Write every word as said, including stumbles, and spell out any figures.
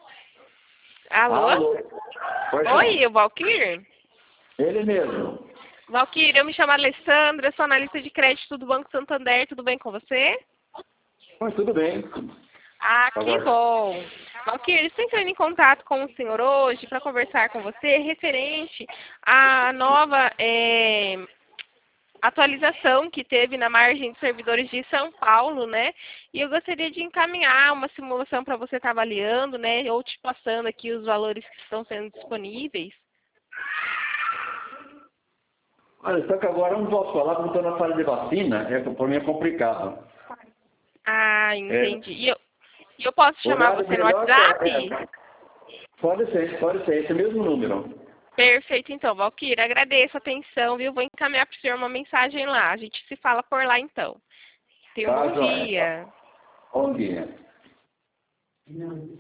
Alô? Alô? Pois Oi, o Valquir? Ele mesmo. Valquir, eu me chamo Alessandra, sou analista de crédito do Banco Santander, tudo bem com você? Mas tudo bem. Ah, que Agora, bom. Valquir, estou entrando em contato com o senhor hoje para conversar com você referente à nova é, atualização que teve na margem de servidores de São Paulo, né? E eu gostaria de encaminhar uma simulação para você estar avaliando, né? Ou te passando aqui os valores que estão sendo disponíveis. olha, só que agora eu não posso falar porque estou na fase de vacina, é, por mim é complicado. Ah, É, entendi. E eu, e eu posso chamar horário você no melhor WhatsApp? é, é, pode ser, pode ser, esse mesmo número. Perfeito, então, Valquir, agradeço a atenção, viu? Vou encaminhar para o senhor uma mensagem lá. A gente se fala por lá, então. Tenha um Tá, bom joia. dia. Bom dia.